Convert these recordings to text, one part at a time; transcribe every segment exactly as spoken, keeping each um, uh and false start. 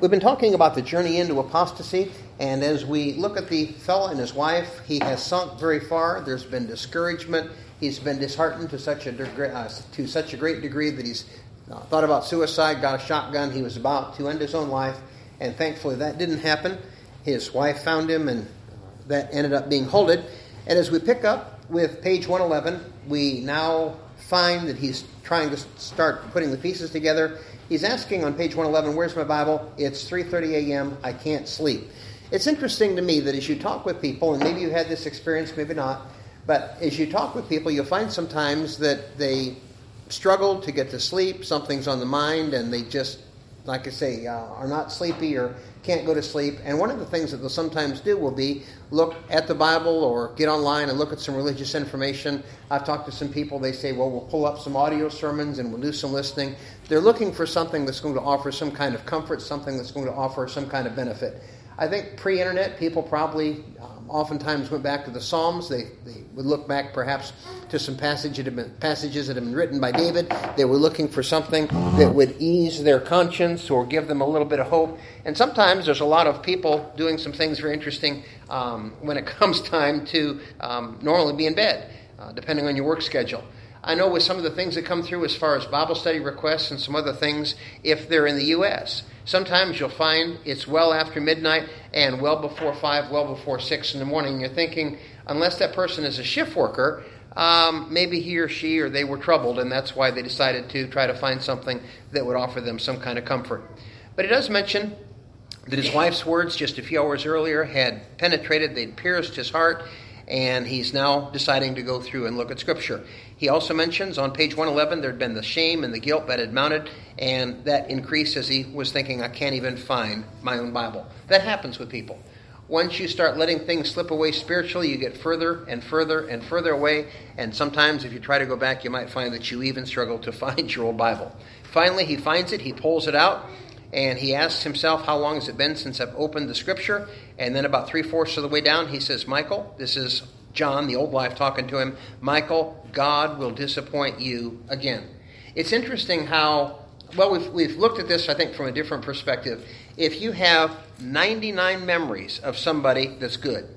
We've been talking about the journey into apostasy, and as we look at the fellow and his wife, he has sunk very far. There's been discouragement. He's been disheartened to such a degree, uh, to such a great degree that he's uh, thought about suicide, got a shotgun. He was about to end his own life, and thankfully that didn't happen. His wife found him, and that ended up being halted. And as we pick up with page one eleven, we now find that he's trying to start putting the pieces together. He's asking on page one eleven, where's my Bible? It's three thirty a.m. I can't sleep. It's interesting to me that as you talk with people, and maybe you had this experience, maybe not, but as you talk with people, you'll find sometimes that they struggle to get to sleep, something's on the mind, and they just, like I say, uh, are not sleepy or can't go to sleep. And one of the things that they'll sometimes do will be look at the Bible or get online and look at some religious information. I've talked to some people, they say, well, we'll pull up some audio sermons and we'll do some listening. They're looking for something that's going to offer some kind of comfort, something that's going to offer some kind of benefit. I think pre-internet, people probably um, oftentimes went back to the Psalms. They, they would look back perhaps to some passage that have been, passages that have been written by David. They were looking for something that would ease their conscience or give them a little bit of hope. And sometimes there's a lot of people doing some things very interesting um, when it comes time to um, normally be in bed, uh, depending on your work schedule. I know with some of the things that come through as far as Bible study requests and some other things, if they're in the U S, sometimes you'll find it's well after midnight and well before five, well before six in the morning. You're thinking, unless that person is a shift worker, um, maybe he or she or they were troubled, and that's why they decided to try to find something that would offer them some kind of comfort. But it does mention that his wife's words just a few hours earlier had penetrated, they'd pierced his heart, and he's now deciding to go through and look at Scripture. He also mentions on page one eleven there had been the shame and the guilt that had mounted, and that increased as he was thinking, I can't even find my own Bible. That happens with people. Once you start letting things slip away spiritually, you get further and further and further away, and sometimes if you try to go back, you might find that you even struggle to find your old Bible. Finally, he finds it, he pulls it out, and he asks himself, how long has it been since I've opened the Scripture? And then about three-fourths of the way down, he says, Michael, this is John, the old wife, talking to him, Michael, God will disappoint you again. It's interesting how, well, we've, we've looked at this, I think, from a different perspective. If you have ninety-nine memories of somebody that's good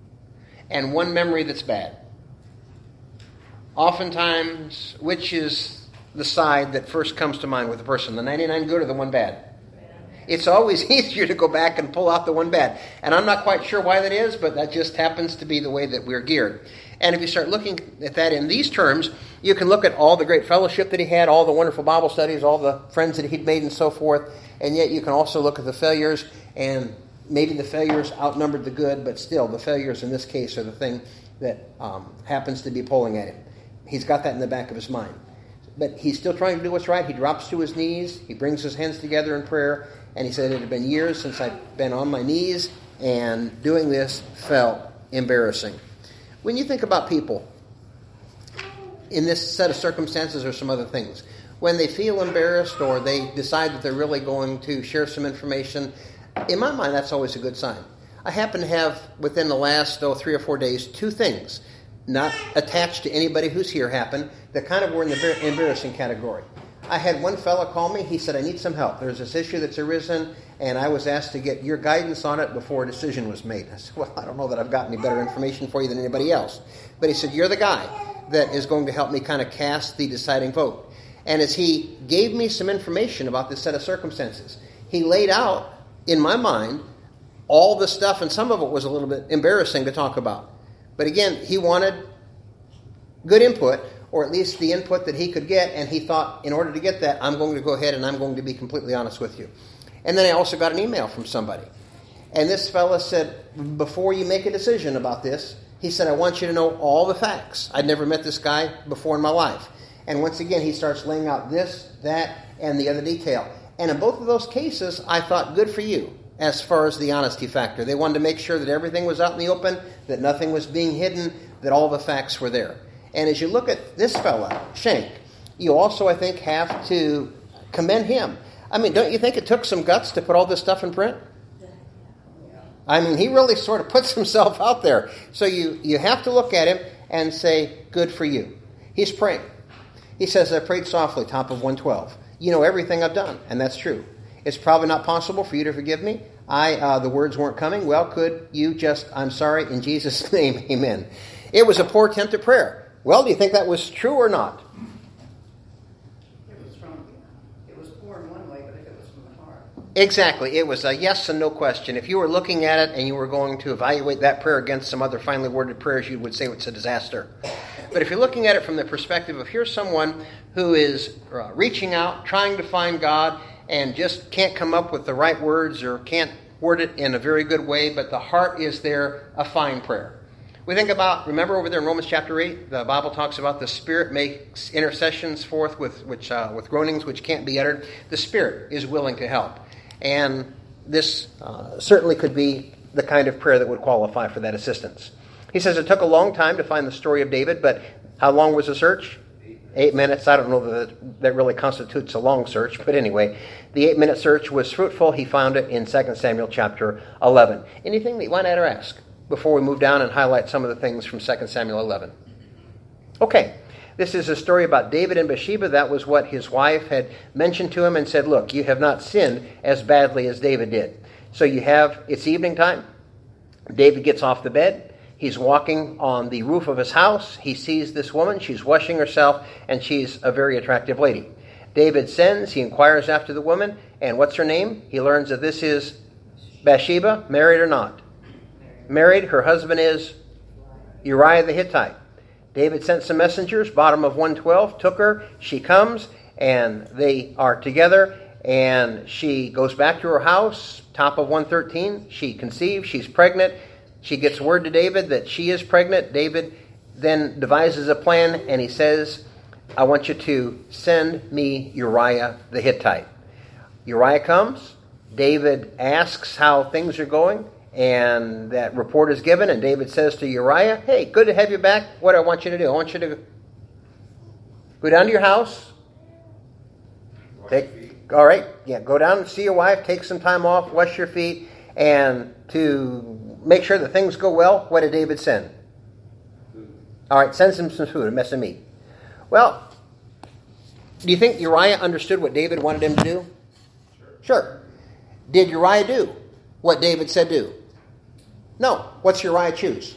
and one memory that's bad, oftentimes, which is the side that first comes to mind with a person, the ninety-nine good or the one bad? It's always easier to go back and pull out the one bad. And I'm not quite sure why that is, but that just happens to be the way that we're geared. And if you start looking at that in these terms, you can look at all the great fellowship that he had, all the wonderful Bible studies, all the friends that he'd made and so forth. And yet you can also look at the failures, and maybe the failures outnumbered the good, but still the failures in this case are the thing that um, happens to be pulling at him. He's got that in the back of his mind. But he's still trying to do what's right. He drops to his knees. He brings his hands together in prayer. And he said, it had been years since I'd been on my knees, and doing this felt embarrassing. When you think about people in this set of circumstances or some other things, when they feel embarrassed or they decide that they're really going to share some information, in my mind, that's always a good sign. I happen to have, within the last oh, three or four days, two things, not attached to anybody who's here, happen, that kind of were in the embarrassing category. I had one fellow call me. He said, I need some help. There's this issue that's arisen, and I was asked to get your guidance on it before a decision was made. I said, well, I don't know that I've got any better information for you than anybody else. But he said, you're the guy that is going to help me kind of cast the deciding vote. And as he gave me some information about this set of circumstances, he laid out, in my mind, all the stuff, and some of it was a little bit embarrassing to talk about. But again, he wanted good input, or at least the input that he could get, and he thought, in order to get that, I'm going to go ahead and I'm going to be completely honest with you. And then I also got an email from somebody. And this fella said, before you make a decision about this, he said, I want you to know all the facts. I'd never met this guy before in my life. And once again, he starts laying out this, that, and the other detail. And in both of those cases, I thought, good for you, as far as the honesty factor. They wanted to make sure that everything was out in the open, that nothing was being hidden, that all the facts were there. And as you look at this fella, Shank, you also, I think, have to commend him. I mean, don't you think it took some guts to put all this stuff in print? I mean, he really sort of puts himself out there. So you, you have to look at him and say, good for you. He's praying. He says, I prayed softly, top of one twelve. You know everything I've done, and that's true. It's probably not possible for you to forgive me. I, uh, the words weren't coming. Well, could you just, I'm sorry, in Jesus' name, amen. It was a poor attempt at prayer. Well, do you think that was true or not? It was from, it was poor in one way, but if it was from the heart. Exactly. It was a yes and no question. If you were looking at it and you were going to evaluate that prayer against some other finely worded prayers, you would say it's a disaster. But if you're looking at it from the perspective of here's someone who is uh, reaching out, trying to find God, and just can't come up with the right words or can't word it in a very good way, but the heart is there, a fine prayer. We think about, remember over there in Romans chapter eight, the Bible talks about the Spirit makes intercessions forth with which uh, with groanings which can't be uttered. The Spirit is willing to help. And this uh, certainly could be the kind of prayer that would qualify for that assistance. He says it took a long time to find the story of David, but how long was the search? Eight minutes. I don't know that that really constitutes a long search, but anyway, the eight-minute search was fruitful. He found it in Second Samuel chapter eleven. Anything that you want to add or ask before we move down and highlight some of the things from Second Samuel eleven? Okay, this is a story about David and Bathsheba. That was what his wife had mentioned to him and said, look, you have not sinned as badly as David did. So you have, it's evening time. David gets off the bed. He's walking on the roof of his house. He sees this woman. She's washing herself, and she's a very attractive lady. David sends. He inquires after the woman. And what's her name? He learns that this is Bathsheba, married or not? Married. Her husband is Uriah the Hittite. David sent some messengers, bottom of one twelve, took her. She comes, and they are together. And she goes back to her house, top of one thirteen. She conceives. She's pregnant. She gets word to David that she is pregnant. David then devises a plan, and he says, I want you to send me Uriah the Hittite. Uriah comes. David asks how things are going, and that report is given, and David says to Uriah, hey, good to have you back. What do I want you to do? I want you to go down to your house. Take, all right, yeah, go down and see your wife, take some time off, wash your feet, and to make sure that things go well, what did David send? All right, send him some food, a mess of meat. Well, do you think Uriah understood what David wanted him to do? Sure. Sure. Did Uriah do what David said do? No. What's Uriah choose?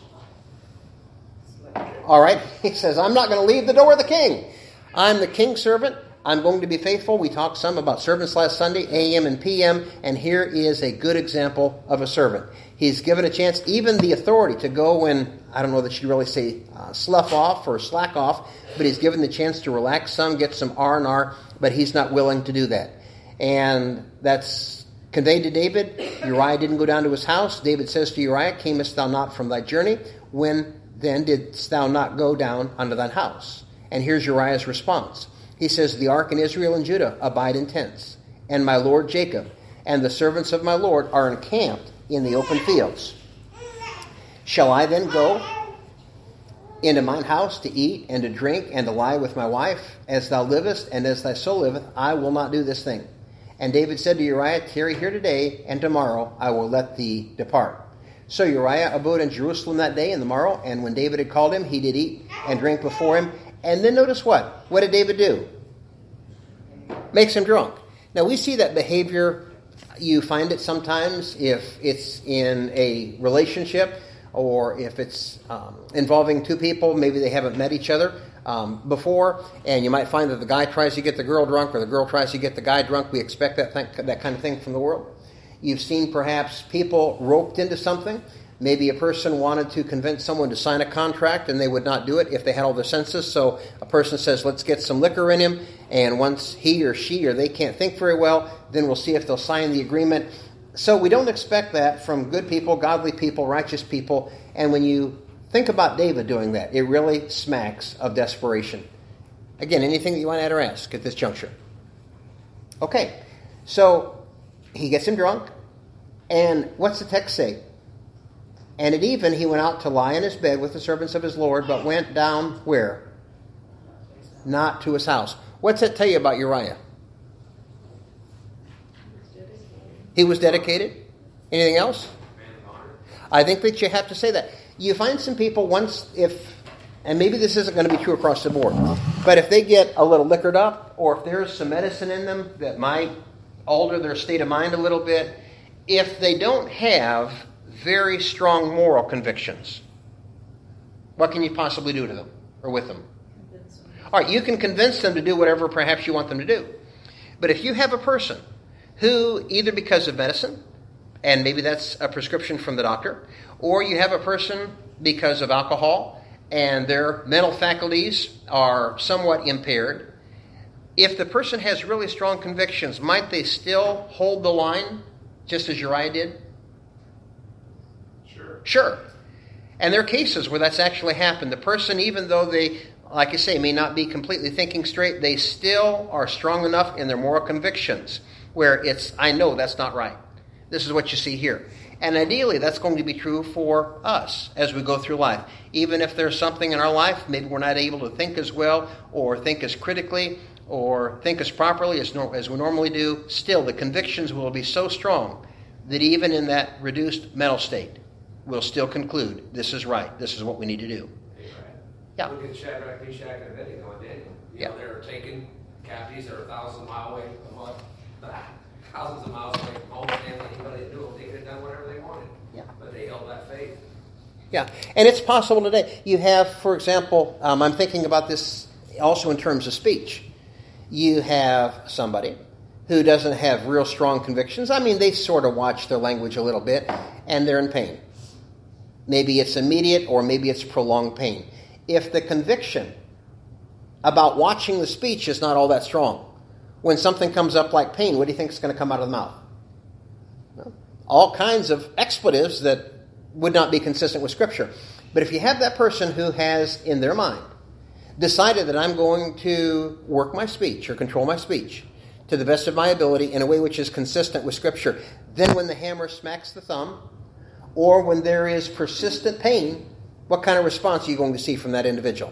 All right, he says, I'm not going to leave the door of the king. I'm the king's servant. I'm going to be faithful. We talked some about servants last Sunday, A M and P M, and here is a good example of a servant. He's given a chance, even the authority to go and, I don't know that you really say uh, slough off or slack off, but he's given the chance to relax some, get some R and R, but he's not willing to do that. And that's conveyed to David. Uriah didn't go down to his house. David says to Uriah, camest thou not from thy journey? When then didst thou not go down unto thine house? And here's Uriah's response. He says, the ark in Israel and Judah abide in tents, and my lord Jacob, and the servants of my Lord are encamped in the open fields. Shall I then go into mine house to eat and to drink and to lie with my wife? As thou livest and as thy soul liveth, I will not do this thing. And David said to Uriah, tarry here today, and tomorrow I will let thee depart. So Uriah abode in Jerusalem that day and the morrow, and when David had called him, he did eat and drink before him. And then notice what? What did David do? Makes him drunk. Now we see that behavior. You find it sometimes if it's in a relationship or if it's um, involving two people. Maybe they haven't met each other um, before, and you might find that the guy tries to get the girl drunk or the girl tries to get the guy drunk. We expect that th- that kind of thing from the world. You've seen perhaps people roped into something. Maybe a person wanted to convince someone to sign a contract and they would not do it if they had all their senses. So a person says, let's get some liquor in him. And once he or she or they can't think very well, then we'll see if they'll sign the agreement. So we don't expect that from good people, godly people, righteous people. And when you think about David doing that, it really smacks of desperation. Again, anything that you want to add or ask at this juncture? Okay, so he gets him drunk. And what's the text say? And at even he went out to lie in his bed with the servants of his Lord, but went down where? Not to his house. What's that tell you about Uriah? He was dedicated. Anything else? I think that you have to say that. You find some people once, if, and maybe this isn't going to be true across the board, but if they get a little liquored up, or if there's some medicine in them that might alter their state of mind a little bit if they don't have very strong moral convictions? What can you possibly do to them or with them? All right, you can convince them to do whatever perhaps you want them to do. But if you have a person who, either because of medicine, and maybe that's a prescription from the doctor, or you have a person because of alcohol and their mental faculties are somewhat impaired, if the person has really strong convictions, might they still hold the line just as Uriah did? Sure. Sure. And there are cases where that's actually happened. The person, even though they, like I say, may not be completely thinking straight, they still are strong enough in their moral convictions where it's, I know that's not right. This is what you see here. And ideally, that's going to be true for us as we go through life. Even if there's something in our life, maybe we're not able to think as well or think as critically or think as properly as, nor- as we normally do, still the convictions will be so strong that even in that reduced mental state, we'll still conclude this is right, this is what we need to do. Right. Yeah. Look at Shadrach, Meshach, and Abednego and Daniel. You Yeah. know, they were taken captives that are a thousand miles away from what? Thousands of miles away from home, and anybody knew them, they could have done whatever they wanted. Yeah. But they held that faith. Yeah, and it's possible today. You have, for example, um, I'm thinking about this also in terms of speech. You have somebody who doesn't have real strong convictions. I mean, they sort of watch their language a little bit, and they're in pain. Maybe it's immediate, or maybe it's prolonged pain. If the conviction about watching the speech is not all that strong, when something comes up like pain, what do you think is going to come out of the mouth? Well, all kinds of expletives that would not be consistent with Scripture. But if you have that person who has, in their mind, decided that I'm going to work my speech or control my speech to the best of my ability in a way which is consistent with Scripture, then when the hammer smacks the thumb, or when there is persistent pain, what kind of response are you going to see from that individual?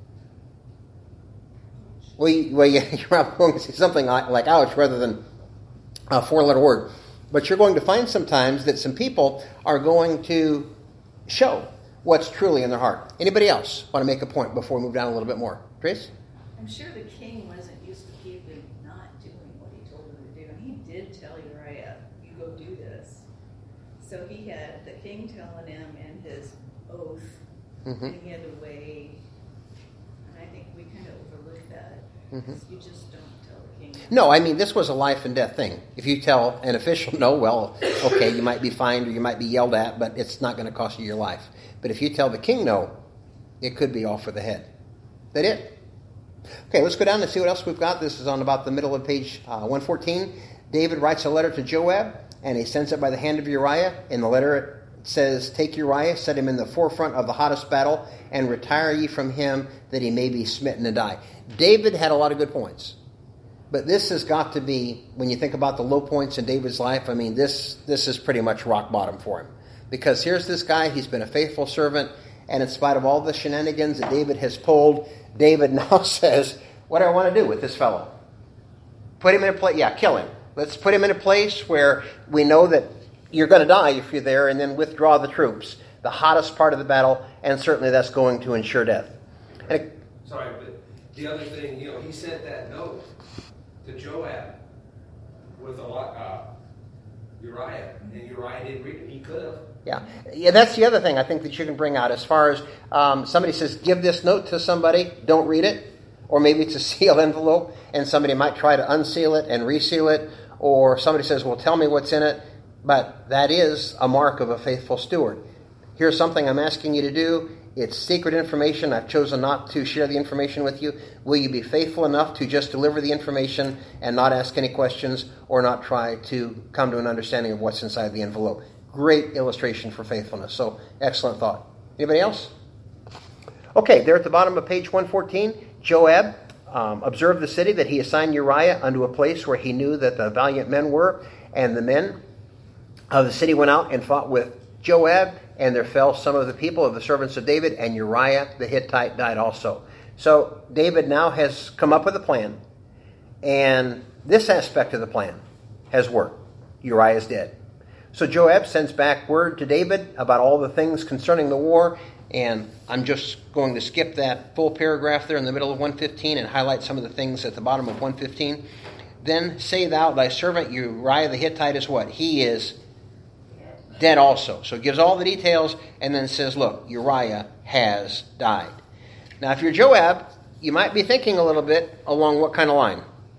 Well, you, well, you're probably going to see something like, like ouch rather than a four-letter word. But you're going to find sometimes that some people are going to show what's truly in their heart. Anybody else want to make a point before we move down a little bit more? Trace? I'm sure the king wasn't used to people not doing what he told them to do. And he did tell Uriah, you go do this. So he had the king telling him and his oath, Mm-hmm. and he had to weigh. And I think we kind of overlook that. Mm-hmm. You just don't tell the king. No, I mean, this was a life and death thing. If you tell an official no, well, okay, you might be fined or you might be yelled at, but it's not going to cost you your life. But if you tell the king no, it could be all for the head. That it? Okay, let's go down and see what else we've got. This is on about the middle of page uh, one fourteen. David writes a letter to Joab, and he sends it by the hand of Uriah. In the letter it says, take Uriah, set him in the forefront of the hottest battle, and retire ye from him, that he may be smitten and die. David had a lot of good points. But this has got to be, when you think about the low points in David's life, I mean, this this is pretty much rock bottom for him. Because here's this guy, he's been a faithful servant, and in spite of all the shenanigans that David has pulled, David now says, what do I want to do with this fellow? Put him in a place, yeah, kill him. Let's put him in a place where we know that you're going to die if you're there, and then withdraw the troops. The hottest part of the battle, and certainly that's going to ensure death. And it, Sorry, but the other thing, you know, he sent that note to Joab with a lot, uh, Uriah, and Uriah didn't read it. He could have. Yeah, yeah. That's the other thing I think that you can bring out as far as um, somebody says, give this note to somebody, don't read it, or maybe it's a sealed envelope, and somebody might try to unseal it and reseal it, or somebody says, well, tell me what's in it, but that is a mark of a faithful steward. Here's something I'm asking you to do. It's secret information. I've chosen not to share the information with you. Will you be faithful enough to just deliver the information and not ask any questions or not try to come to an understanding of what's inside the envelope? Great illustration for faithfulness. So, excellent thought. Anybody else? Okay, there at the bottom of page one fourteen, Joab um, observed the city that he assigned Uriah unto a place where he knew that the valiant men were, and the men of the city went out and fought with Joab, and there fell some of the people of the servants of David, and Uriah the Hittite died also. So David now has come up with a plan, and this aspect of the plan has worked. Uriah is dead. So Joab sends back word to David about all the things concerning the war, and I'm just going to skip that full paragraph there in the middle of one fifteen and highlight some of the things at the bottom of one fifteen. then say thou, thy servant Uriah the Hittite is what? He is dead also. So it gives all the details and then says, look, Uriah has died. Now, if you're Joab, you might be thinking a little bit along what kind of line?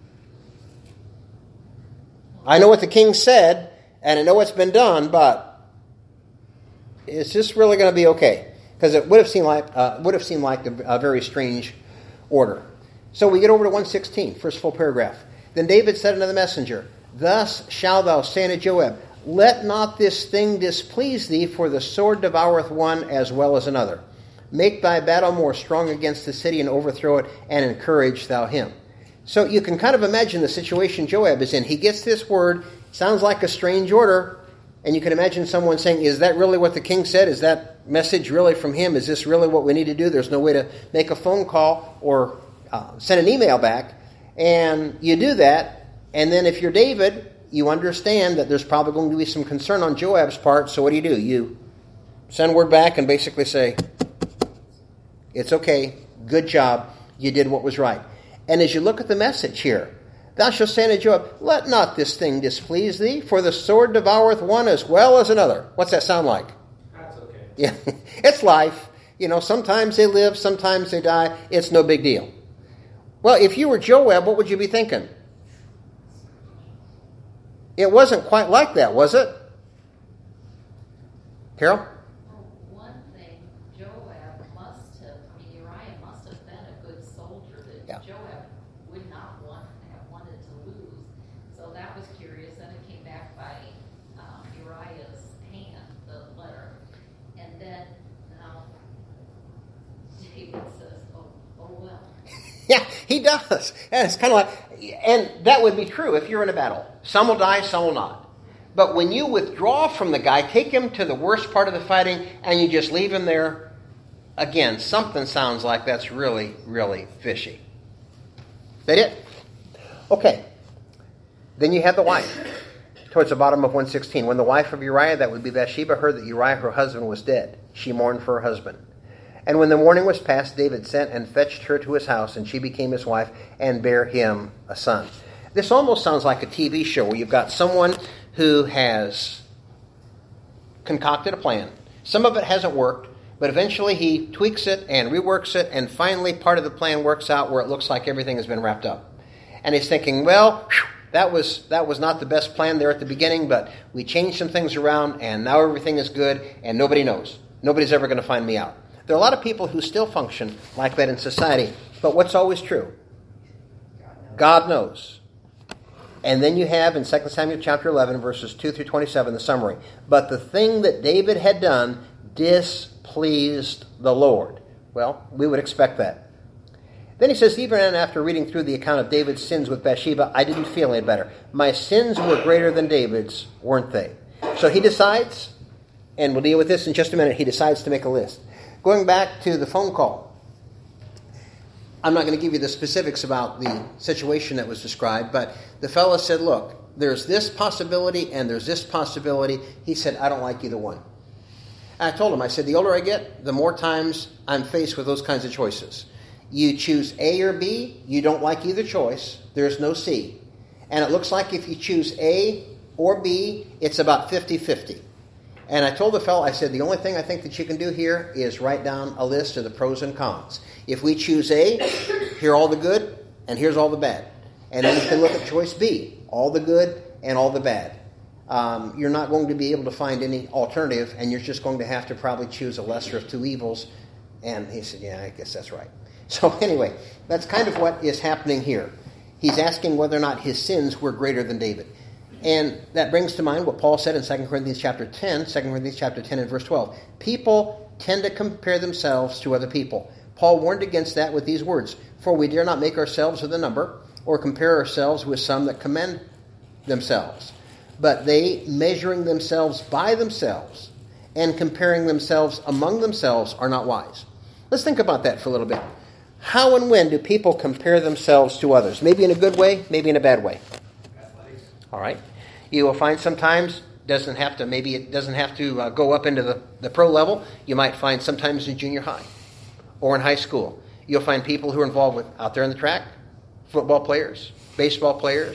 I know what the king said, and I know what's been done, but is this really going to be okay? Because it would have seemed like uh, would have seemed like a, a very strange order. So we get over to one sixteen, first full paragraph. Then David said unto the messenger, Thus shalt thou say unto Joab, Let not this thing displease thee, for the sword devoureth one as well as another. Make thy battle more strong against the city, and overthrow it, and encourage thou him. So you can kind of imagine the situation Joab is in. He gets this word, sounds like a strange order, and you can imagine someone saying, is that really what the king said? Is that message really from him? Is this really what we need to do? There's no way to make a phone call or uh, send an email back. And you do that, and then if you're David, you understand that there's probably going to be some concern on Joab's part, so what do you do? You send word back and basically say, it's okay, good job, you did what was right. And as you look at the message here, thou shalt say unto Joab, Let not this thing displease thee, for the sword devoureth one as well as another. What's that sound like? That's okay. Yeah, it's life. You know, sometimes they live, sometimes they die. It's no big deal. Well, if you were Joab, what would you be thinking? It wasn't quite like that, was it? Carol? One thing, Joab must have, I mean, Uriah must have been a good soldier that Yeah. Joab would not want have wanted to lose. So that was curious. Then it came back by um, Uriah's hand, the letter. And then now David says, oh, oh well. Yeah, he does. And it's kind of like, and that would be true if you're in a battle. Some will die, some will not. But when you withdraw from the guy, take him to the worst part of the fighting, and you just leave him there, again, something sounds like that's really, really fishy. Is that it? Okay. Then you have the wife. Towards the bottom of one sixteen. When the wife of Uriah, that would be Bathsheba, heard that Uriah, her husband, was dead, she mourned for her husband. And when the morning was past, David sent and fetched her to his house, and she became his wife, and bare him a son. This almost sounds like a T V show where you've got someone who has concocted a plan. Some of it hasn't worked, but eventually he tweaks it and reworks it, and finally part of the plan works out where it looks like everything has been wrapped up. And he's thinking, well, whew, that was that was not the best plan there at the beginning, but we changed some things around, and now everything is good, and nobody knows. Nobody's ever going to find me out. There are a lot of people who still function like that in society, but what's always true? God knows. And then you have in Second Samuel chapter eleven, verses two through twenty-seven, the summary. But the thing that David had done displeased the Lord. Well, we would expect that. Then he says, even after reading through the account of David's sins with Bathsheba, I didn't feel any better. My sins were greater than David's, weren't they? So he decides, and we'll deal with this in just a minute, he decides to make a list. Going back to the phone call. I'm not going to give you the specifics about the situation that was described, but the fellow said, look, there's this possibility and there's this possibility. He said, I don't like either one. And I told him, I said, the older I get, the more times I'm faced with those kinds of choices. You choose A or B, you don't like either choice, there's no C. And it looks like if you choose A or B, it's about fifty-fifty. And I told the fellow, I said, the only thing I think that you can do here is write down a list of the pros and cons. If we choose A, here are all the good, and here's all the bad. And then you can look at choice B, all the good and all the bad. Um, you're not going to be able to find any alternative, and you're just going to have to probably choose a lesser of two evils. And he said, yeah, I guess that's right. So anyway, that's kind of what is happening here. He's asking whether or not his sins were greater than David. And that brings to mind what Paul said in Second Corinthians chapter ten, Second Corinthians chapter ten and verse twelve. People tend to compare themselves to other people. Paul warned against that with these words, for we dare not make ourselves of the number, or compare ourselves with some that commend themselves. But they, measuring themselves by themselves, and comparing themselves among themselves, are not wise. Let's think about that for a little bit. How and when do people compare themselves to others? Maybe in a good way, maybe in a bad way. All right. You will find sometimes doesn't have to maybe it doesn't have to uh, go up into the, the pro level. You might find sometimes in junior high or in high school. You'll find people who are involved with out there in the track, football players, baseball players,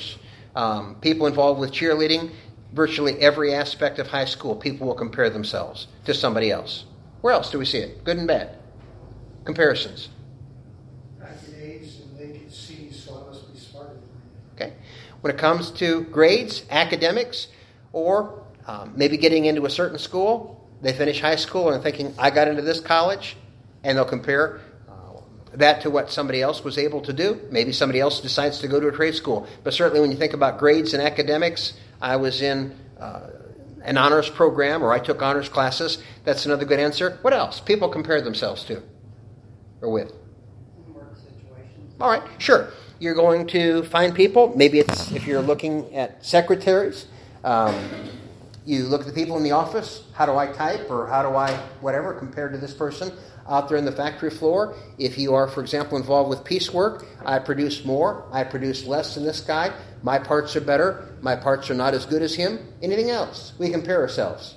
Um, people involved with cheerleading, virtually every aspect of high school, people will compare themselves to somebody else. Where else do we see it? Good and bad. Comparisons. I get A's and they get C's, so I must be smarter than them. Okay. When it comes to grades, academics, or um, maybe getting into a certain school, they finish high school and thinking, I got into this college, and they'll compare uh, that to what somebody else was able to do. Maybe somebody else decides to go to a trade school. But certainly when you think about grades and academics, I was in uh, an honors program, or I took honors classes. That's another good answer. What else? People compare themselves to or with. Work situations. All right, sure. You're going to find people. Maybe it's if you're looking at secretaries. Um, you look at the people in the office. How do I type, or how do I whatever compared to this person out there in the factory floor? If you are, for example, involved with piecework, I produce more. I produce less than this guy. My parts are better. My parts are not as good as him. Anything else? We compare ourselves.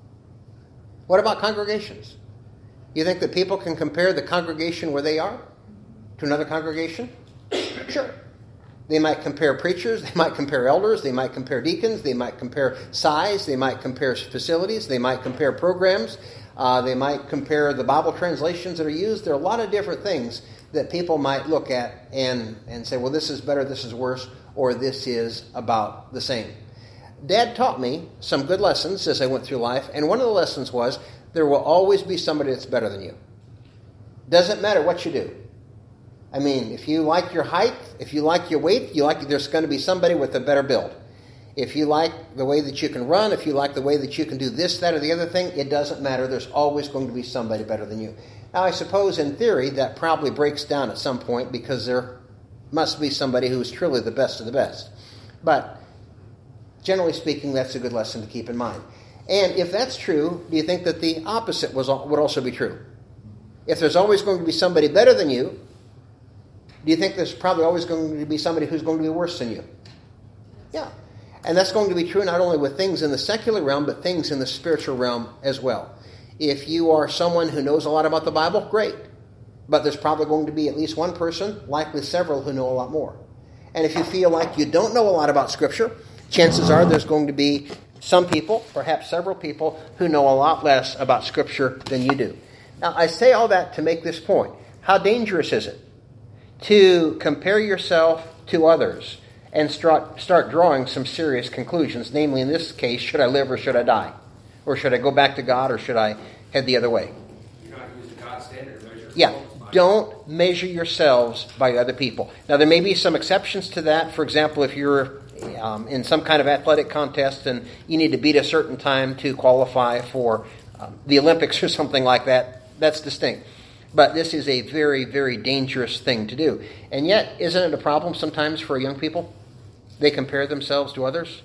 What about congregations? You think that people can compare the congregation where they are to another congregation? Sure. They might compare preachers, they might compare elders, they might compare deacons, they might compare size, they might compare facilities, they might compare programs, uh, they might compare the Bible translations that are used. There are a lot of different things that people might look at and, and say, well, this is better, this is worse, or this is about the same. Dad taught me some good lessons as I went through life, and one of the lessons was there will always be somebody that's better than you. Doesn't matter what you do. I mean, if you like your height, if you like your weight, you like there's going to be somebody with a better build. If you like the way that you can run, if you like the way that you can do this, that, or the other thing, it doesn't matter. There's always going to be somebody better than you. Now, I suppose in theory that probably breaks down at some point because there must be somebody who is truly the best of the best. But generally speaking, that's a good lesson to keep in mind. And if that's true, do you think that the opposite was would also be true? If there's always going to be somebody better than you, do you think there's probably always going to be somebody who's going to be worse than you? Yeah. And that's going to be true not only with things in the secular realm, but things in the spiritual realm as well. If you are someone who knows a lot about the Bible, great. But there's probably going to be at least one person, likely several, who know a lot more. And if you feel like you don't know a lot about Scripture, chances are there's going to be some people, perhaps several people, who know a lot less about Scripture than you do. Now, I say all that to make this point. How dangerous is it to compare yourself to others and start, start drawing some serious conclusions? Namely, in this case, should I live or should I die? Or should I go back to God or should I head the other way? You're not using God's standard to measure. Yeah. Don't measure yourselves by other people. Now, there may be some exceptions to that. For example, if you're um, in some kind of athletic contest and you need to beat a certain time to qualify for um, the Olympics or something like that, that's distinct. But this is a very, very dangerous thing to do. And yet, isn't it a problem sometimes for young people? They compare themselves to others.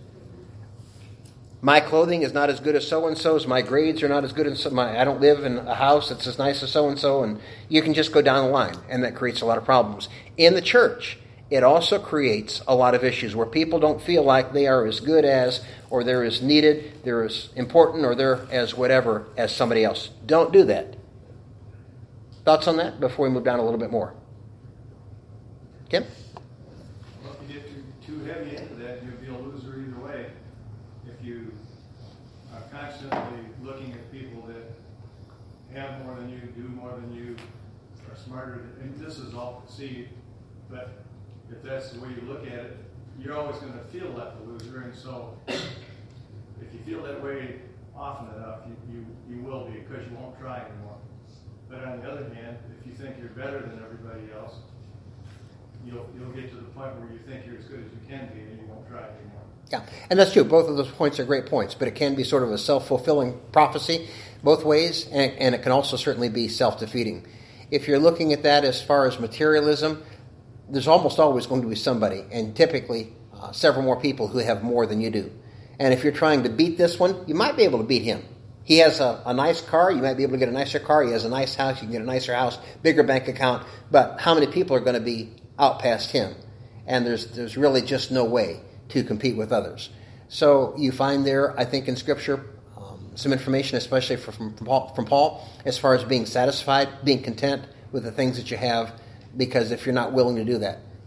My clothing is not as good as so-and-so's. My grades are not as good as my. I don't live in a house that's as nice as so-and-so. And you can just go down the line, and that creates a lot of problems. In the church, it also creates a lot of issues where people don't feel like they are as good as, or they're as needed, they're as important, or they're as whatever as somebody else. Don't do that. Thoughts on that before we move down a little bit more? Kim? Well, if you get too, too heavy into that, you'll be a loser either way. If you are constantly looking at people that have more than you, do more than you, are smarter, and this is all perceived, but if that's the way you look at it, you're always going to feel like a loser, and so if you feel that way often enough, you, you, you will be, because you won't try anymore. But on the other hand, if you think you're better than everybody else, you'll you'll get to the point where you think you're as good as you can be, and you won't try anymore. Yeah, and that's true. Both of those points are great points, but it can be sort of a self-fulfilling prophecy both ways, and, and it can also certainly be self-defeating. If you're looking at that as far as materialism, there's almost always going to be somebody, and typically uh, several more people who have more than you do. And if you're trying to beat this one, you might be able to beat him. He has a, a nice car. You might be able to get a nicer car. He has a nice house. You can get a nicer house, bigger bank account. But how many people are going to be out past him? And there's there's really just no way to compete with others. So you find there, I think, in Scripture, um, some information, especially from, from, Paul, from Paul, as far as being satisfied, being content with the things that you have. Because if you're not willing to do that,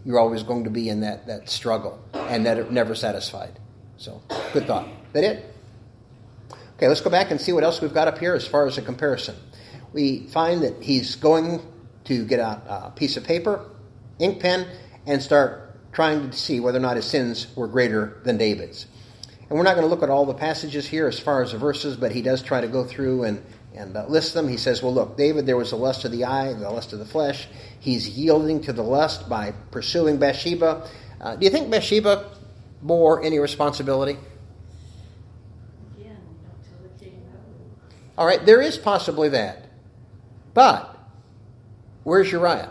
you're always going to be in that, that struggle and that it never satisfied. So, good thought. That it? Okay, let's go back and see what else we've got up here as far as a comparison. We find that he's going to get a, a piece of paper, ink pen, and start trying to see whether or not his sins were greater than David's. And we're not going to look at all the passages here as far as the verses, but he does try to go through and, and uh, list them. He says, well, look, David, there was the lust of the eye, the lust of the flesh. He's yielding to the lust by pursuing Bathsheba. Uh, do you think Bathsheba bore any responsibility? Again, we don't tell the king no. All right, there is possibly that. But where's Uriah?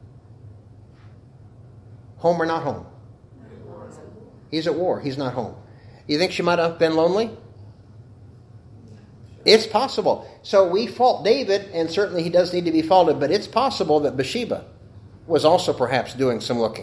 Home or not home? He's at war. He's not home. You think she might have been lonely? It's possible. So we fault David, and certainly he does need to be faulted, but it's possible that Bathsheba was also perhaps doing some looking.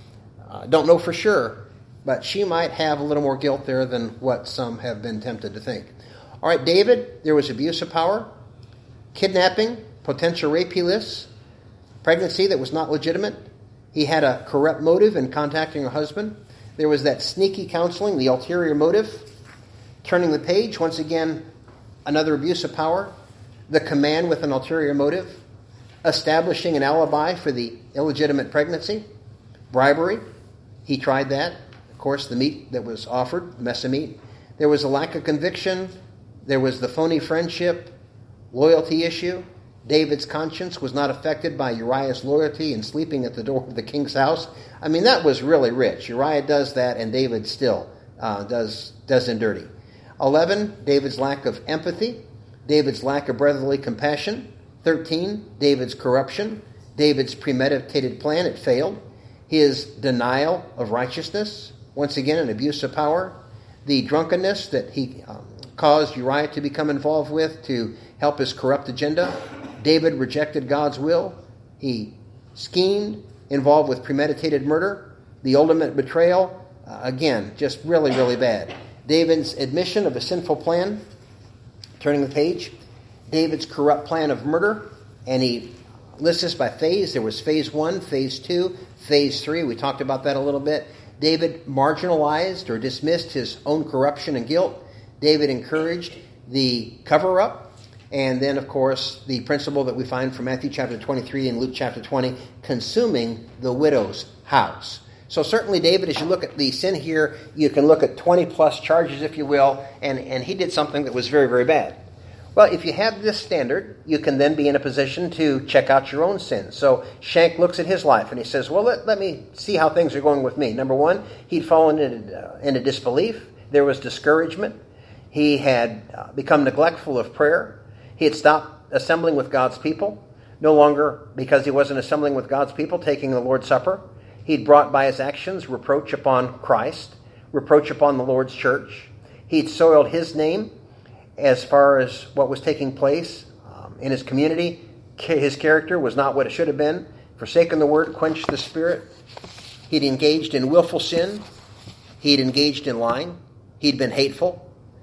Uh, don't know for sure, but she might have a little more guilt there than what some have been tempted to think. All right, David, there was abuse of power, kidnapping, potential rape he lists, pregnancy that was not legitimate. He had a corrupt motive in contacting her husband. There was that sneaky counseling, the ulterior motive. Turning the page, once again, another abuse of power. The command with an ulterior motive. Establishing an alibi for the illegitimate pregnancy. Bribery. He tried that. Of course, the meat that was offered, mess of meat. There was a lack of conviction. There was the phony friendship, loyalty issue. David's conscience was not affected by Uriah's loyalty and sleeping at the door of the king's house. I mean, that was really rich. Uriah does that, and David still uh, does, does him dirty. eleven, David's lack of empathy. David's lack of brotherly compassion. thirteen, David's corruption. David's premeditated plan, it failed. His denial of righteousness. Once again, an abuse of power. The drunkenness that he um, caused Uriah to become involved with to help his corrupt agenda. David rejected God's will. He schemed, involved with premeditated murder. The ultimate betrayal, uh, again, just really, really bad. David's admission of a sinful plan. Turning the page. David's corrupt plan of murder. And he lists this by phase. There was phase one, phase two, phase three. We talked about that a little bit. David marginalized or dismissed his own corruption and guilt. David encouraged the cover-up. And then, of course, the principle that we find from Matthew chapter twenty-three and Luke chapter twenty, consuming the widow's house. So certainly, David, as you look at the sin here, you can look at twenty plus charges, if you will, and, and he did something that was very, very bad. Well, if you have this standard, you can then be in a position to check out your own sins. So Shank looks at his life and he says, well, let, let me see how things are going with me. Number one, he'd fallen into, uh, into disbelief. There was discouragement. He had uh, become neglectful of prayer. He had stopped assembling with God's people. No longer, because he wasn't assembling with God's people, taking the Lord's Supper. He'd brought by his actions reproach upon Christ, reproach upon the Lord's church. He'd soiled his name as far as what was taking place um, in his community. His character was not what it should have been. Forsaken the word, quenched the spirit. He'd engaged in willful sin. He'd engaged in lying. He'd been hateful.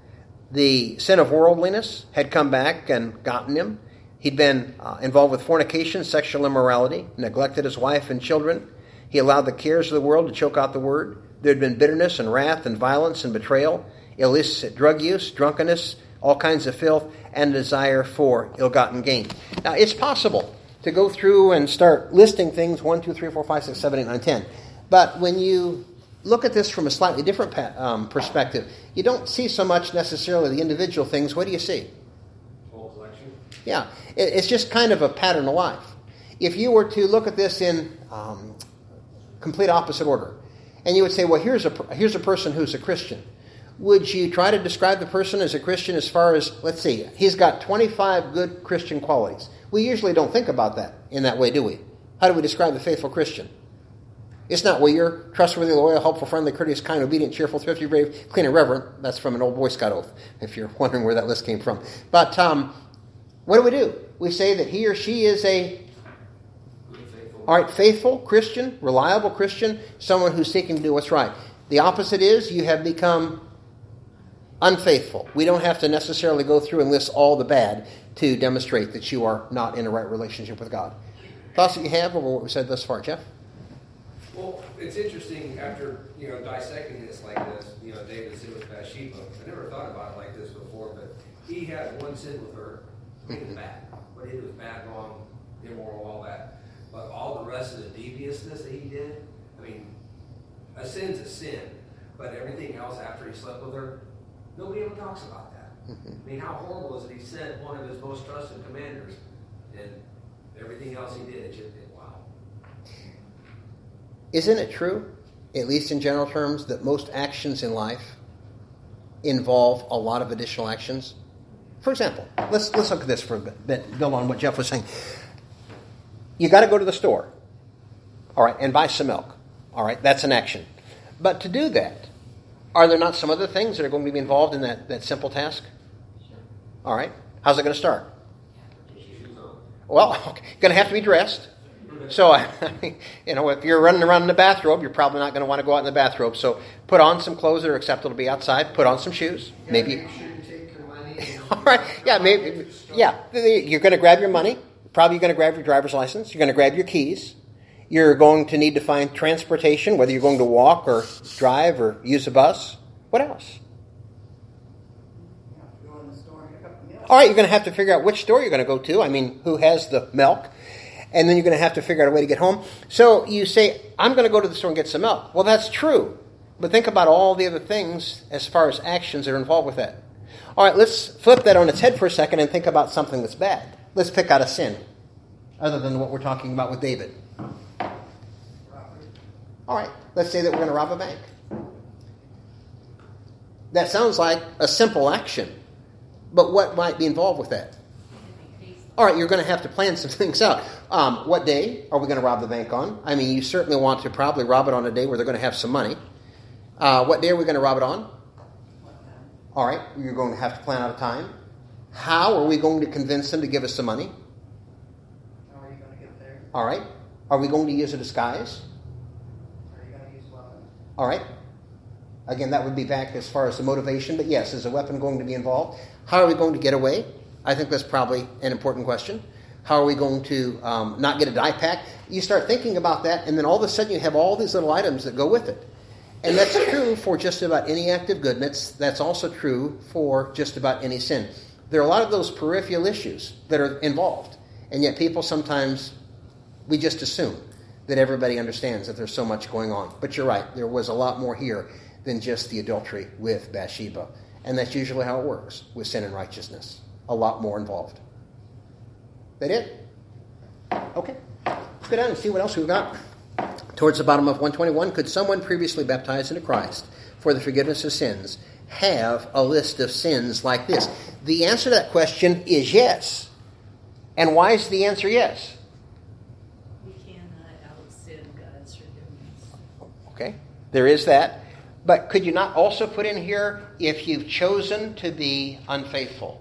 The sin of worldliness had come back and gotten him. He'd been uh, involved with fornication, sexual immorality, neglected his wife and children. He allowed the cares of the world to choke out the word. There had been bitterness and wrath and violence and betrayal, illicit drug use, drunkenness, all kinds of filth, and desire for ill-gotten gain. Now, it's possible to go through and start listing things, one, two, three, four, five, six, seven, eight, nine, ten. But when you look at this from a slightly different um, perspective, you don't see so much necessarily the individual things. What do you see? Whole collection. Yeah, it, it's just kind of a pattern of life. If you were to look at this in um, complete opposite order, and you would say, well, here's a here's a person who's a Christian. Would you try to describe the person as a Christian as far as, let's see, he's got twenty-five good Christian qualities. We usually don't think about that in that way, do we? How do we describe the faithful Christian? It's not, well, you're trustworthy, loyal, helpful, friendly, courteous, kind, obedient, cheerful, thrifty, brave, clean, and reverent. That's from an old Boy Scout oath, if you're wondering where that list came from. But um, what do we do? We say that he or she is a all right, faithful Christian, reliable Christian, someone who's seeking to do what's right. The opposite is you have become unfaithful. We don't have to necessarily go through and list all the bad to demonstrate that you are not in a right relationship with God. Thoughts that you have over what we said thus far, Jeff? Well, it's interesting after, you know, dissecting this like this, you know, David sin with Bathsheba. I never thought about it like this before, but he had one sin with her. I mean, it was bad. What he did was bad, wrong, immoral, all that. But all the rest of the deviousness that he did, I mean, a sin's a sin. But everything else after he slept with her, nobody ever talks about that. I mean, how horrible is it? He sent one of his most trusted commanders, and everything else he did, it just did, wow. Isn't it true, at least in general terms, that most actions in life involve a lot of additional actions? For example, let's let's look at this for a bit, build on what Jeff was saying. You got to go to the store, all right, and buy some milk. All right, that's an action. But to do that, are there not some other things that are going to be involved in that, that simple task? Sure. All right, how's it going to start? Well, okay, going to have to be dressed. So, I mean, you know, if you're running around in a bathrobe, you're probably not going to want to go out in the bathrobe. So put on some clothes that are acceptable to be outside. Put on some shoes. Yeah, Maybe. make sure you take your money. And All right. Yeah, maybe. Yeah, you're going to grab your money. Probably going to grab your driver's license. You're going to grab your keys. You're going to need to find transportation, whether you're going to walk or drive or use a bus. What else? Go in the store and pick up the milk. All right, you're going to have to figure out which store you're going to go to. I mean, who has the milk? And then you're going to have to figure out a way to get home. So you say, I'm going to go to the store and get some milk. Well, that's true. But think about all the other things as far as actions that are involved with that. All right, let's flip that on its head for a second and think about something that's bad. Let's pick out a sin, other than what we're talking about with David. All right, let's say that we're going to rob a bank. That sounds like a simple action. But what might be involved with that? All right, you're going to have to plan some things out. Um, what day are we going to rob the bank on? I mean, you certainly want to probably rob it on a day where they're going to have some money. Uh, what day are we going to rob it on? All right, you're going to have to plan out a time. How are we going to convince them to give us some money? How are you going to get there? All right. Are we going to use a disguise? Are you going to use weapons? All right. Again, that would be back as far as the motivation, but yes, is a weapon going to be involved? How are we going to get away? I think that's probably an important question. How are we going to um, not get a die pack? You start thinking about that, and then all of a sudden you have all these little items that go with it. And that's true for just about any act of goodness. That's also true for just about any sin. There are a lot of those peripheral issues that are involved, and yet people sometimes, we just assume that everybody understands that there's so much going on. But you're right, there was a lot more here than just the adultery with Bathsheba. And that's usually how it works with sin and righteousness. A lot more involved. That it? Okay. Let's go down and see what else we've got. Towards the bottom of one twenty-one, could someone previously baptized into Christ for the forgiveness of sins have a list of sins like this? The answer to that question is yes. And why is the answer yes? We cannot out-sin God's forgiveness. Okay, there is that. But could you not also put in here, if you've chosen to be unfaithful?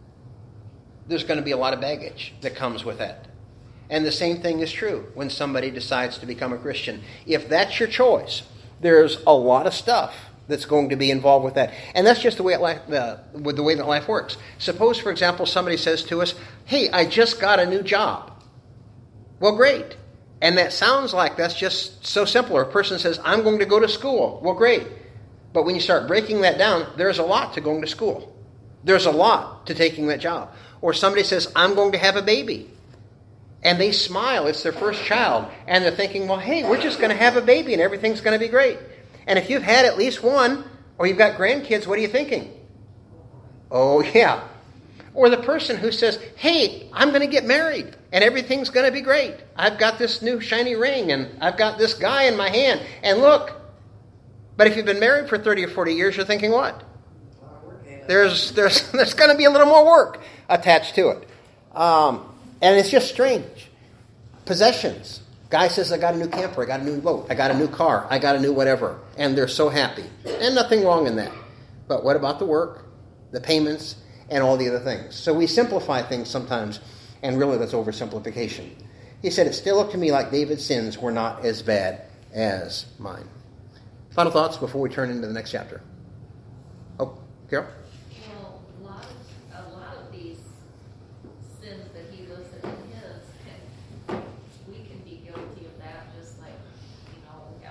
There's going to be a lot of baggage that comes with that. And the same thing is true when somebody decides to become a Christian. If that's your choice, there's a lot of stuff that's going to be involved with that. And that's just the way, it life, uh, with the way that life works. Suppose, for example, somebody says to us, hey, I just got a new job. Well, great. And that sounds like that's just so simple. Or a person says, I'm going to go to school. Well, great. But when you start breaking that down, there's a lot to going to school. There's a lot to taking that job. Or somebody says, I'm going to have a baby. And they smile. It's their first child. And they're thinking, well, hey, we're just going to have a baby and everything's going to be great. And if you've had at least one, or you've got grandkids, what are you thinking? Oh, yeah. Or the person who says, hey, I'm going to get married and everything's going to be great. I've got this new shiny ring and I've got this guy in my hand. And look. But if you've been married for thirty or forty years, you're thinking what? There's there's there's going to be a little more work attached to it. Um, and it's just strange. Possessions. Guy says, I got a new camper, I got a new boat, I got a new car, I got a new whatever. And they're so happy. And nothing wrong in that. But what about the work, the payments, and all the other things? So we simplify things sometimes, and really that's oversimplification. He said, it still looked to me like David's sins were not as bad as mine. Final thoughts before we turn into the next chapter. Oh, Carol? Well, a lot of, a lot of these sins that he listed in his, can, we can be guilty of that just like, you know,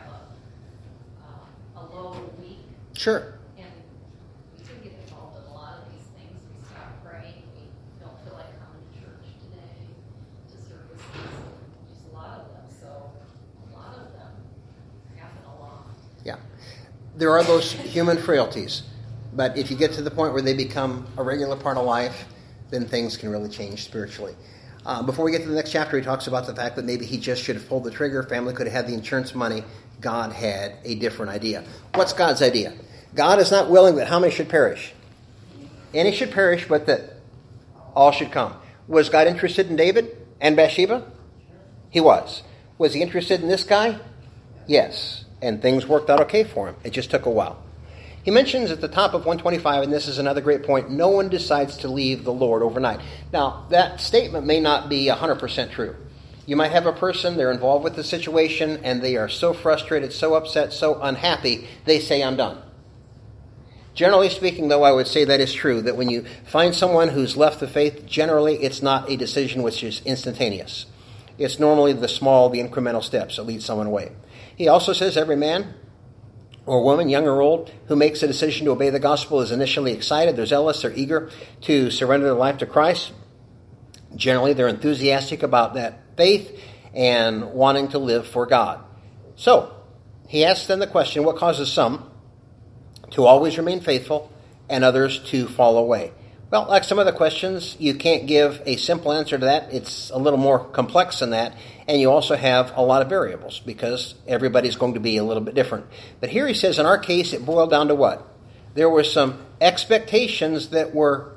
Sure. And we do get involved in a lot of these things. We stop praying. We don't feel like coming to church today, to services. Just a lot of them. So a lot of them happen a lot. Yeah. There are those human frailties. But if you get to the point where they become a regular part of life, then things can really change spiritually. Uh, before we get to the next chapter, he talks about the fact that maybe he just should have pulled the trigger. Family could have had the insurance money. God had a different idea. What's God's idea? God is not willing that how many should perish? Any should perish, but that all should come. Was God interested in David and Bathsheba? He was. Was he interested in this guy? Yes. And things worked out okay for him. It just took a while. He mentions at the top of one twenty-five, and this is another great point, no one decides to leave the Lord overnight. Now, that statement may not be one hundred percent true. You might have a person, they're involved with the situation, and they are so frustrated, so upset, so unhappy, they say, I'm done. Generally speaking, though, I would say that is true, that when you find someone who's left the faith, generally it's not a decision which is instantaneous. It's normally the small, the incremental steps that lead someone away. He also says every man or woman, young or old, who makes a decision to obey the gospel is initially excited, they're zealous, they're eager to surrender their life to Christ. Generally, they're enthusiastic about that faith and wanting to live for God. So, he asks then the question, what causes some to always remain faithful and others to fall away? Well, like some other questions, you can't give a simple answer to that. It's a little more complex than that. And you also have a lot of variables because everybody's going to be a little bit different. But here he says, in our case, it boiled down to what? There were some expectations that were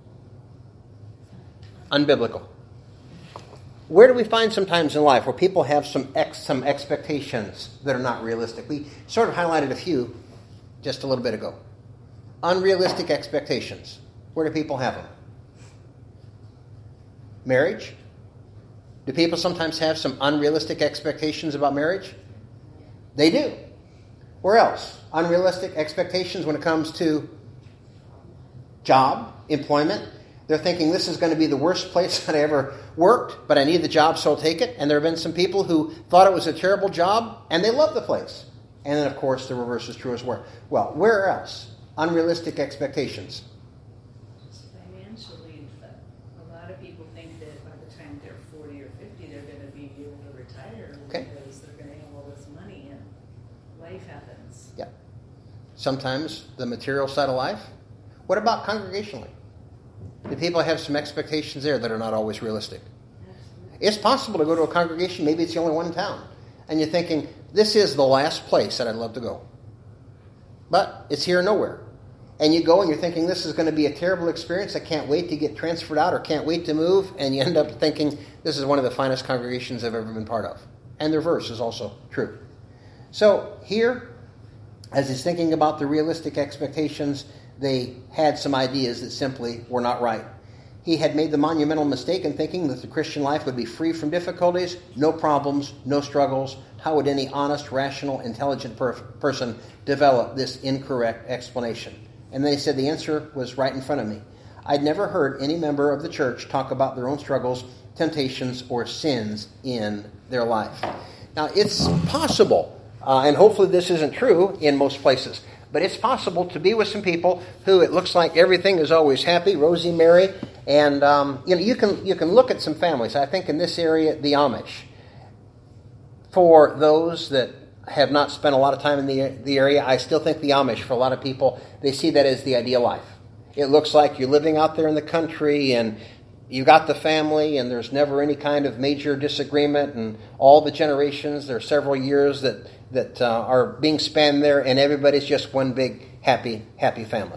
unbiblical. Where do we find sometimes in life where people have some ex, some expectations that are not realistic? We sort of highlighted a few just a little bit ago. Unrealistic expectations. Where do people have them? Marriage? Do people sometimes have some unrealistic expectations about marriage? They do. Where else? Unrealistic expectations when it comes to job, employment. They're thinking this is going to be the worst place that I ever worked, but I need the job, so I'll take it. And there have been some people who thought it was a terrible job, and they love the place. And then, of course, the reverse is true as well. Well, where else? Unrealistic expectations. Financially, a lot of people think that by the time they're forty or fifty, they're going to be able to retire Okay. because they're going to have all this money and life happens. Yeah. Sometimes the material side of life. What about congregationally? Do people have some expectations there that are not always realistic? Absolutely. It's possible to go to a congregation, maybe it's the only one in town, and you're thinking, this is the last place that I'd love to go. But it's here nowhere. And you go and you're thinking, this is going to be a terrible experience. I can't wait to get transferred out or can't wait to move. And you end up thinking, this is one of the finest congregations I've ever been part of. And the reverse is also true. So here, as he's thinking about the realistic expectations, they had some ideas that simply were not right. He had made the monumental mistake in thinking that the Christian life would be free from difficulties, no problems, no struggles. How would any honest, rational, intelligent per- person develop this incorrect explanation? And then he said the answer was right in front of me. I'd never heard any member of the church talk about their own struggles, temptations, or sins in their life. Now, it's possible, uh, and hopefully this isn't true in most places, but it's possible to be with some people who it looks like everything is always happy, rosy, merry, and um, you know you can you can look at some families. I think in this area, the Amish. For those that have not spent a lot of time in the the area, I still think the Amish, for a lot of people, they see that as the ideal life. It looks like you're living out there in the country, and you got the family, and there's never any kind of major disagreement, and all the generations, there are several years that that uh, are being spanned there, and everybody's just one big happy, happy family.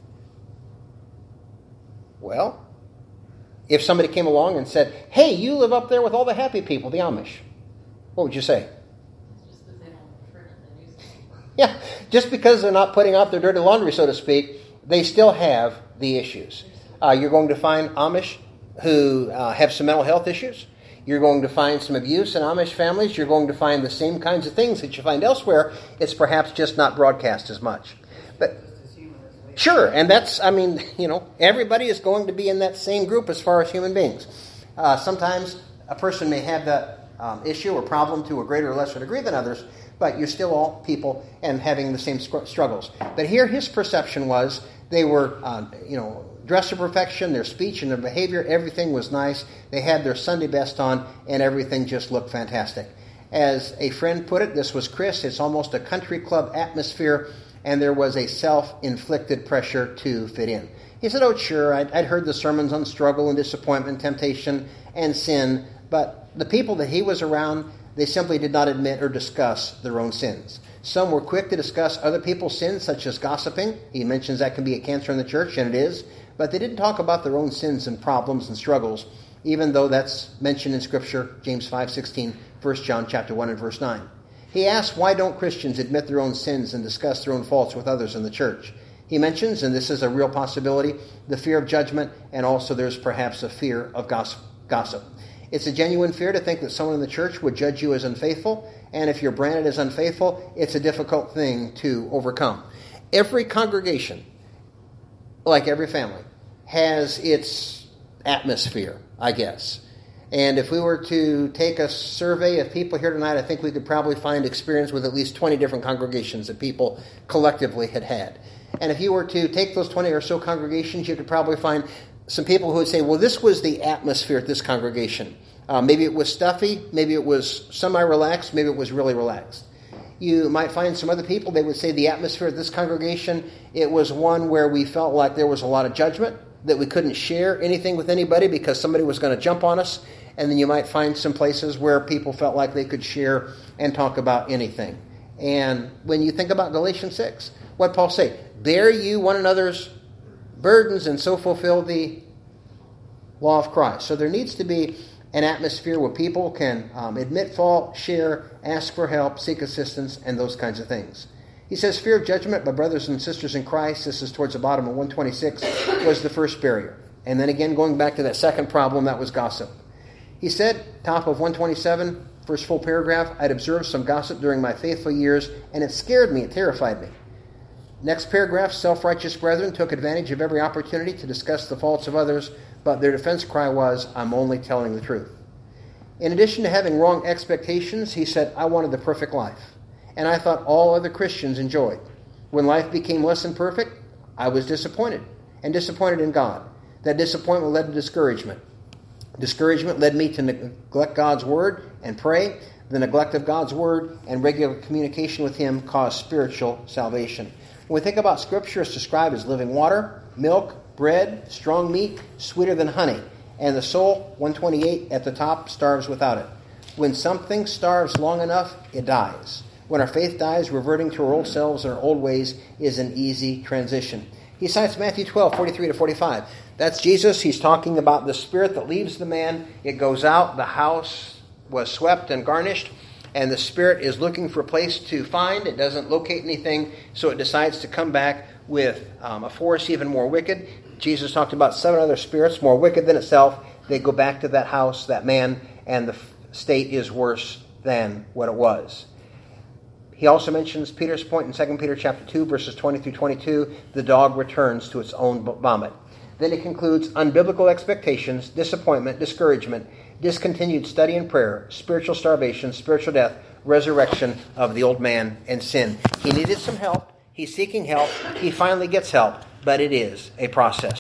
Well, if somebody came along and said, hey, you live up there with all the happy people, the Amish, what would you say? Just because they don't print in the newspaper. Yeah, just because they're not putting out their dirty laundry, so to speak, they still have the issues. Uh, you're going to find Amish who uh, have some mental health issues. You're going to find some abuse in Amish families. You're going to find the same kinds of things that you find elsewhere. It's perhaps just not broadcast as much. But sure, and that's, I mean, you know, everybody is going to be in that same group as far as human beings. Uh, sometimes a person may have that um, issue or problem to a greater or lesser degree than others, but you're still all people and having the same struggles. But here his perception was they were, uh, you know, dressed to perfection, their speech and their behavior, everything was nice. They had their Sunday best on, and everything just looked fantastic. As a friend put it, this was Chris, it's almost a country club atmosphere, and there was a self-inflicted pressure to fit in. He said, oh, sure, I'd, I'd heard the sermons on struggle and disappointment, temptation, and sin, but the people that he was around, they simply did not admit or discuss their own sins. Some were quick to discuss other people's sins, such as gossiping. He mentions that can be a cancer in the church, and it is. But they didn't talk about their own sins and problems and struggles, even though that's mentioned in Scripture, James five sixteen, First John chapter one and verse nine. He asks, why don't Christians admit their own sins and discuss their own faults with others in the church? He mentions, and this is a real possibility, the fear of judgment, and also there's perhaps a fear of gossip. It's a genuine fear to think that someone in the church would judge you as unfaithful, and if you're branded as unfaithful, it's a difficult thing to overcome. Every congregation, like every family, has its atmosphere, I guess. And if we were to take a survey of people here tonight, I think we could probably find experience with at least twenty different congregations that people collectively had had. And if you were to take those twenty or so congregations, you could probably find some people who would say, well, this was the atmosphere at this congregation. Uh, maybe it was stuffy, maybe it was semi-relaxed, maybe it was really relaxed. You might find some other people, they would say the atmosphere at this congregation, it was one where we felt like there was a lot of judgment, that we couldn't share anything with anybody because somebody was going to jump on us. And then you might find some places where people felt like they could share and talk about anything. And when you think about Galatians six, what Paul say? Bear you one another's burdens and so fulfill the law of Christ. So there needs to be an atmosphere where people can um, admit fault, share, ask for help, seek assistance, and those kinds of things. He says fear of judgment by brothers and sisters in Christ, this is towards the bottom of one twenty-six, was the first barrier. And then again, going back to that second problem, that was gossip. He said, top of one twenty-seven, first full paragraph, I'd observed some gossip during my faithful years, and it scared me, it terrified me. Next paragraph, self-righteous brethren took advantage of every opportunity to discuss the faults of others, but their defense cry was, I'm only telling the truth. In addition to having wrong expectations, he said, I wanted the perfect life, and I thought all other Christians enjoyed. When life became less than perfect, I was disappointed, and disappointed in God. That disappointment led to discouragement. Discouragement led me to neglect God's word and pray. The neglect of God's word and regular communication with him caused spiritual salvation. When we think about Scripture, it's described as living water, milk, bread, strong meat, sweeter than honey. And the soul, one twenty-eight at the top, starves without it. When something starves long enough, it dies. When our faith dies, reverting to our old selves and our old ways is an easy transition. He cites Matthew twelve, forty-three to forty-five. That's Jesus. He's talking about the spirit that leaves the man. It goes out. The house was swept and garnished. And the spirit is looking for a place to find. It doesn't locate anything. So it decides to come back with um, a force even more wicked. Jesus talked about seven other spirits more wicked than itself. They go back to that house, that man, and the state is worse than what it was. He also mentions Peter's point in Second Peter chapter two, verses twenty through twenty-two, the dog returns to its own vomit. Then it concludes unbiblical expectations, disappointment, discouragement, discontinued study and prayer, spiritual starvation, spiritual death, resurrection of the old man and sin. He needed some help. He's seeking help. He finally gets help, but it is a process.